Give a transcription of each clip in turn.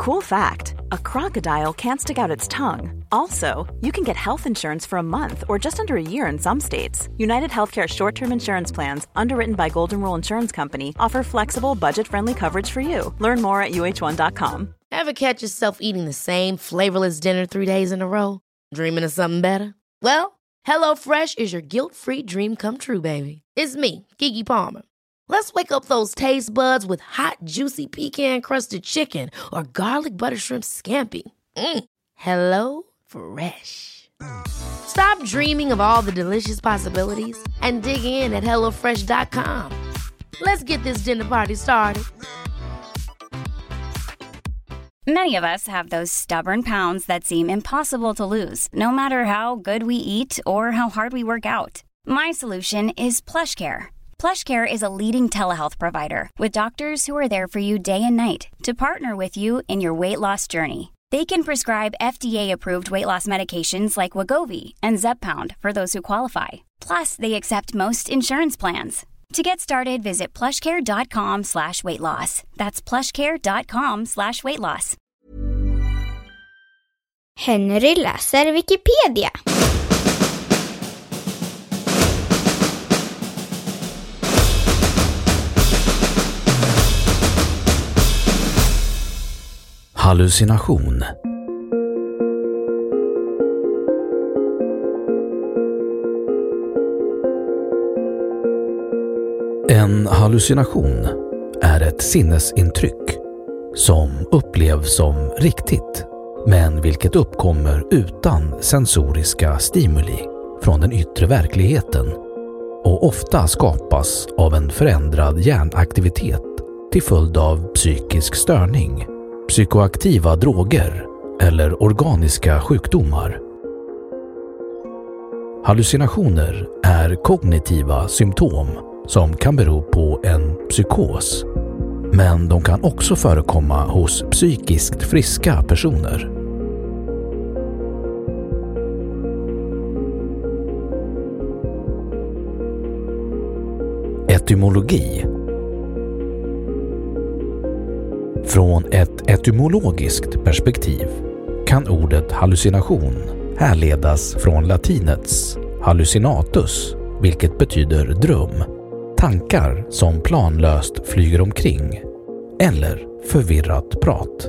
Cool fact, a crocodile can't stick out its tongue. Also, you can get health insurance for a month or just under a year in some states. United Healthcare short-term insurance plans, underwritten by Golden Rule Insurance Company, offer flexible, budget-friendly coverage for you. Learn more at uh1.com. Ever catch yourself eating the same flavorless dinner 3 days in a row? Dreaming of something better? Well, HelloFresh is your guilt-free dream come true, baby. It's me, Keke Palmer. Let's wake up those taste buds with hot, juicy pecan-crusted chicken or garlic butter shrimp scampi. Hello Fresh. Stop dreaming of all the delicious possibilities and dig in at HelloFresh.com. Let's get this dinner party started. Many of us have those stubborn pounds that seem impossible to lose, no matter how good we eat or how hard we work out. My solution is PlushCare. PlushCare is a leading telehealth provider with doctors who are there for you day and night to partner with you in your weight loss journey. They can prescribe FDA-approved weight loss medications like Wegovy and Zepbound for those who qualify. Plus, they accept most insurance plans. To get started, visit plushcare.com/weightloss. That's plushcare.com/weightloss. Henry läser Wikipedia. Hallucination. En hallucination är ett sinnesintryck som upplevs som riktigt, men vilket uppkommer utan sensoriska stimuli från den yttre verkligheten och ofta skapas av en förändrad hjärnaktivitet till följd av psykisk störning, psykoaktiva droger eller organiska sjukdomar. Hallucinationer är kognitiva symptom som kan bero på en psykos, men de kan också förekomma hos psykiskt friska personer. Etymologi. Från ett etymologiskt perspektiv kan ordet hallucination härledas från latinets hallucinatus, vilket betyder dröm, tankar som planlöst flyger omkring eller förvirrat prat.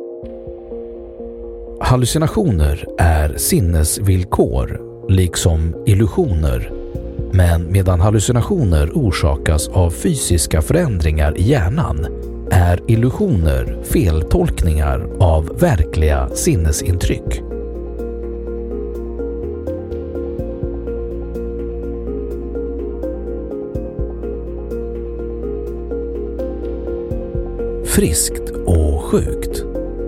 Hallucinationer är sinnesvillkor liksom illusioner, men medan hallucinationer orsakas av fysiska förändringar i hjärnan är illusioner feltolkningar av verkliga sinnesintryck. Friskt och sjukt.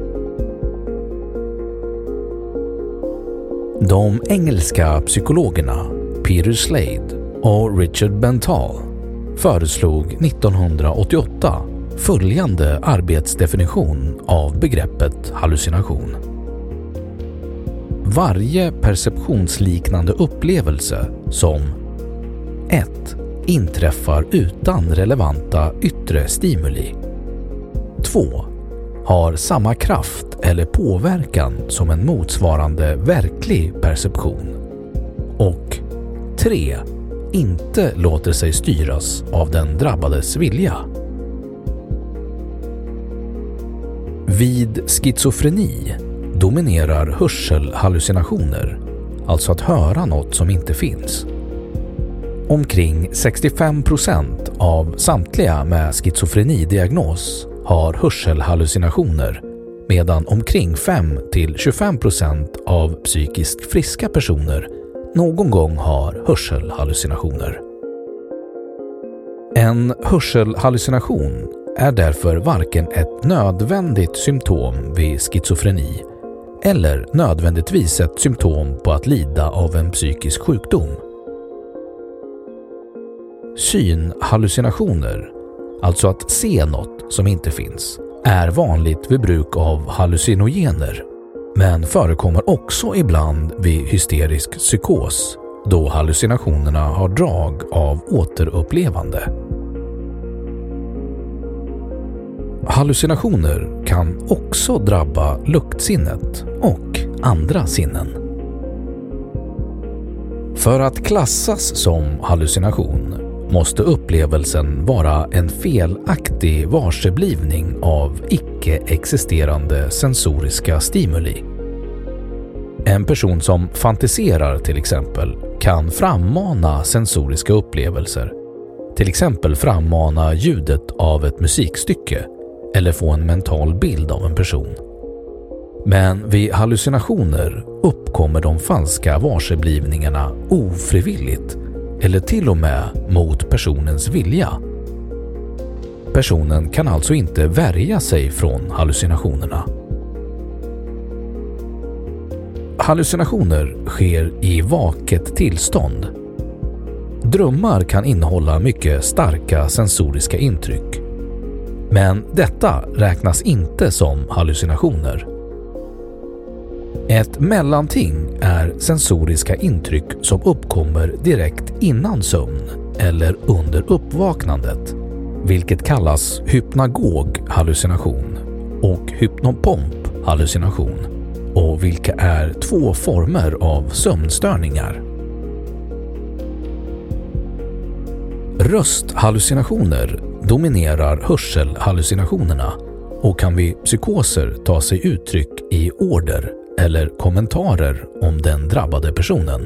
De engelska psykologerna Peter Slade och Richard Benthal föreslog 1988 följande arbetsdefinition av begreppet hallucination. Varje perceptionsliknande upplevelse som 1. inträffar utan relevanta yttre stimuli, 2. har samma kraft eller påverkan som en motsvarande verklig perception, och 3. inte låter sig styras av den drabbades vilja. Vid schizofreni dominerar hörselhallucinationer, alltså att höra något som inte finns. Omkring 65% av samtliga med schizofrenidiagnos har hörselhallucinationer, medan omkring 5-25% av psykiskt friska personer någon gång har hörselhallucinationer. En hörselhallucination är därför varken ett nödvändigt symptom vid schizofreni eller nödvändigtvis ett symptom på att lida av en psykisk sjukdom. Synhallucinationer, alltså att se något som inte finns, är vanligt vid bruk av hallucinogener, men förekommer också ibland vid hysterisk psykos, då hallucinationerna har drag av återupplevande. hallucinationer kan också drabba luktsinnet och andra sinnen. För att klassas som hallucination måste upplevelsen vara en felaktig varseblivning av icke-existerande sensoriska stimuli. En person som fantiserar till exempel kan frammana sensoriska upplevelser, till exempel frammana ljudet av ett musikstycke eller få en mental bild av en person. Men vid hallucinationer uppkommer de falska varseblivningarna ofrivilligt eller till och med mot personens vilja. Personen kan alltså inte värja sig från hallucinationerna. Hallucinationer sker i vaket tillstånd. Drömmar kan innehålla mycket starka sensoriska intryck. Men detta räknas inte som hallucinationer. Ett mellanting är sensoriska intryck som uppkommer direkt innan sömn eller under uppvaknandet, vilket kallas hypnagog hallucination och hypnopomp hallucination, och vilka är två former av sömnstörningar. Rösthallucinationer dominerar hörselhallucinationerna och kan vid psykoser ta sig uttryck i order eller kommentarer om den drabbade personen.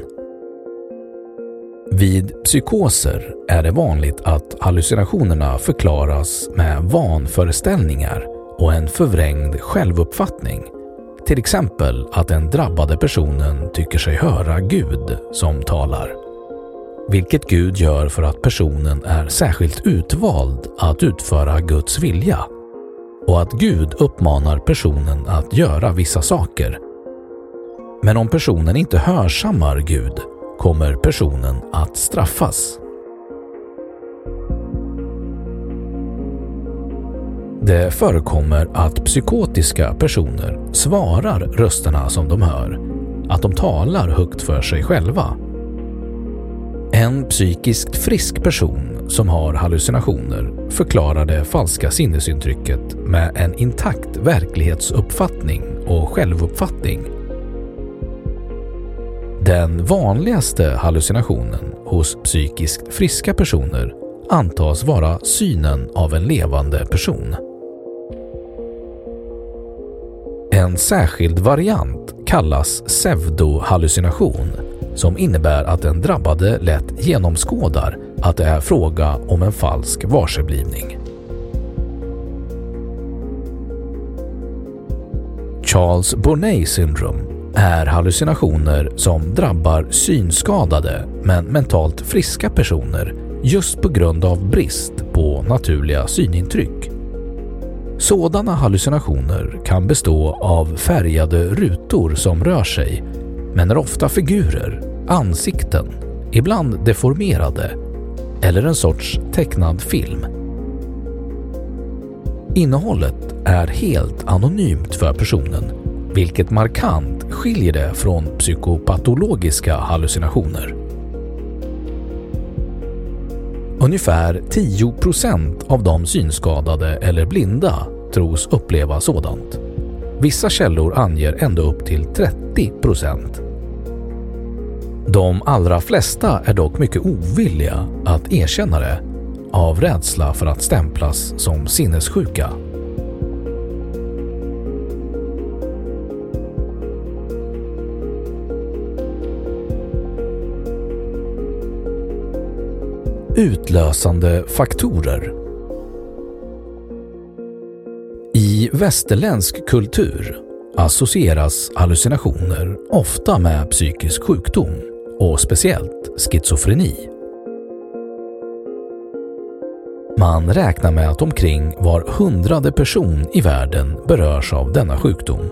Vid psykoser är det vanligt att hallucinationerna förklaras med vanföreställningar och en förvrängd självuppfattning. Till exempel att den drabbade personen tycker sig höra Gud som talar. Vilket Gud gör för att personen är särskilt utvald att utföra Guds vilja. Och att Gud uppmanar personen att göra vissa saker. Men om personen inte hörsammar Gud kommer personen att straffas. Det förekommer att psykotiska personer svarar rösterna som de hör, att de talar högt för sig själva. En psykiskt frisk person som har hallucinationer förklarar det falska sinnesintrycket med en intakt verklighetsuppfattning och självuppfattning. Den vanligaste hallucinationen hos psykiskt friska personer antas vara synen av en levande person. En särskild variant kallas pseudohallucination, som innebär att den drabbade lätt genomskådar att det är fråga om en falsk varseblivning. Charles-Bonnet syndrom är hallucinationer som drabbar synskadade men mentalt friska personer just på grund av brist på naturliga synintryck. Sådana hallucinationer kan bestå av färgade rutor som rör sig, men är ofta figurer, ansikten, ibland deformerade, eller en sorts tecknad film. Innehållet är helt anonymt för personen, vilket markant skiljer det från psykopatologiska hallucinationer. Ungefär 10% av de synskadade eller blinda tros uppleva sådant. Vissa källor anger ända upp till 30%. De allra flesta är dock mycket ovilliga att erkänna det av rädsla för att stämplas som sinnessjuka. Utlösande faktorer. I västerländsk kultur associeras hallucinationer ofta med psykisk sjukdom och speciellt schizofreni. Man räknar med att omkring var 100:e person i världen berörs av denna sjukdom.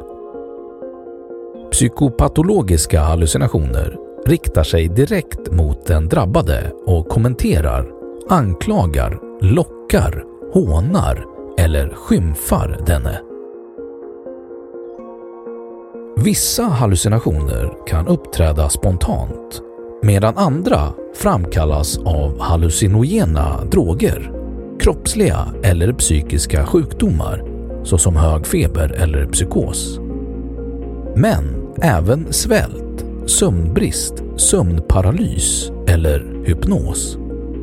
Psykopatologiska hallucinationer riktar sig direkt mot den drabbade och kommenterar, anklagar, lockar, hånar eller skymfar denne. Vissa hallucinationer kan uppträda spontant, medan andra framkallas av hallucinogena droger, kroppsliga eller psykiska sjukdomar såsom hög feber eller psykos. Men även svält, sömnbrist, sömnparalys eller hypnos.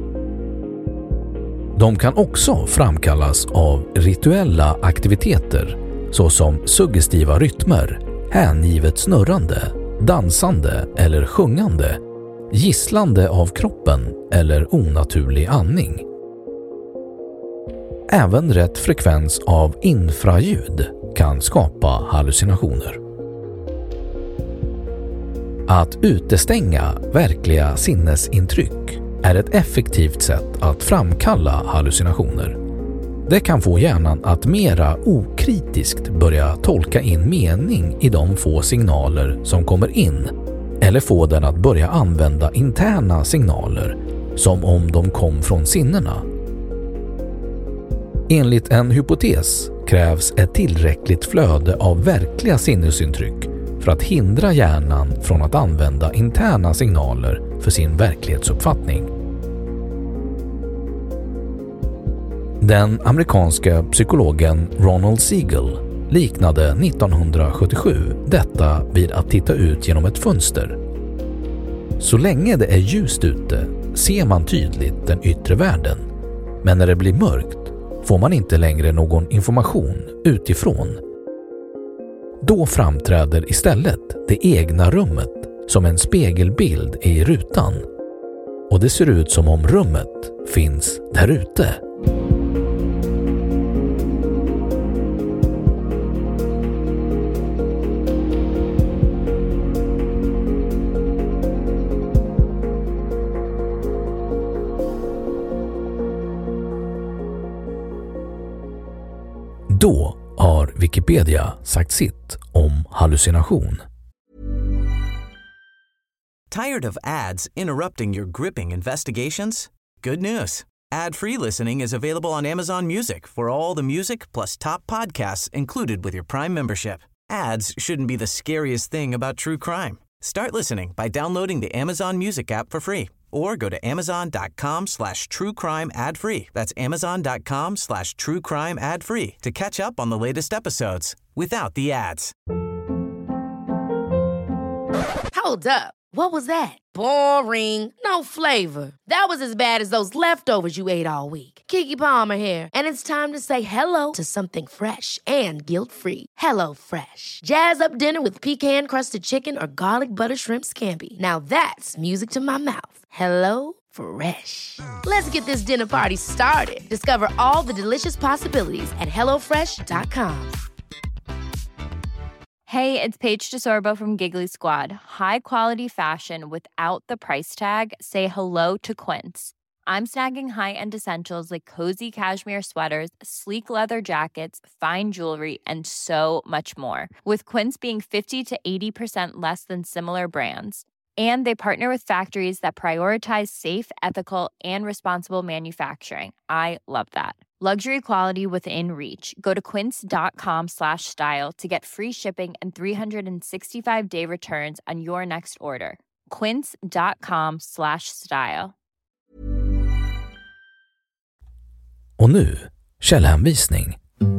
De kan också framkallas av rituella aktiviteter såsom suggestiva rytmer, hängivet snurrande, dansande eller sjungande, gisslande av kroppen eller onaturlig andning. Även rätt frekvens av infraljud kan skapa hallucinationer. Att utestänga verkliga sinnesintryck är ett effektivt sätt att framkalla hallucinationer. Det kan få hjärnan att mera okritiskt börja tolka in mening i de få signaler som kommer in, eller få den att börja använda interna signaler som om de kom från sinnena. Enligt en hypotes krävs ett tillräckligt flöde av verkliga sinnesintryck för att hindra hjärnan från att använda interna signaler för sin verklighetsuppfattning. Den amerikanska psykologen Ronald Siegel liknade 1977 detta vid att titta ut genom ett fönster. Så länge det är ljust ute ser man tydligt den yttre världen, men när det blir mörkt får man inte längre någon information utifrån. Då framträder istället det egna rummet som en spegelbild i rutan, och det ser ut som om rummet finns där ute. Då har Wikipedia sagt sitt om hallucination. Tired of ads interrupting your gripping investigations? Good news. Ad-free listening is available on Amazon Music for all the music plus top podcasts included with your Prime membership. Ads shouldn't be the scariest thing about true crime. Start listening by downloading the Amazon Music app for free or go to amazon.com/truecrime ad-free. That's amazon.com/truecrime ad-free to catch up on the latest episodes without the ads. Hold up. What was that? Boring. No flavor. That was as bad as those leftovers you ate all week. Keke Palmer here, and it's time to say hello to something fresh and guilt-free. Hello Fresh. Jazz up dinner with pecan-crusted chicken or garlic butter shrimp scampi. Now that's music to my mouth. Hello Fresh. Let's get this dinner party started. Discover all the delicious possibilities at hellofresh.com. Hey, it's Paige DeSorbo from Giggly Squad. High quality fashion without the price tag. Say hello to Quince. I'm snagging high-end essentials like cozy cashmere sweaters, sleek leather jackets, fine jewelry, and so much more. With Quince being 50 to 80% less than similar brands. And they partner with factories that prioritize safe, ethical, and responsible manufacturing. I love that. Luxury quality within reach. Go to quince.com/style to get free shipping and 365-day returns on your next order. Quince.com/style. Och nu, källhänvisning.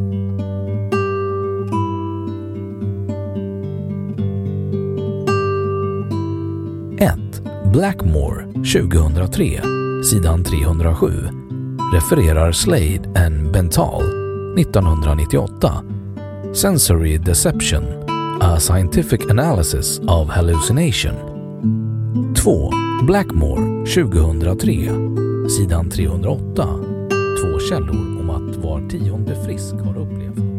1. Blackmore 2003, sidan 307. Refererar Slade and Bental 1998. Sensory Deception, a scientific analysis of hallucination. 2. Blackmore 2003, sidan 308. 2 källor om att var 10:e frisk har upplevt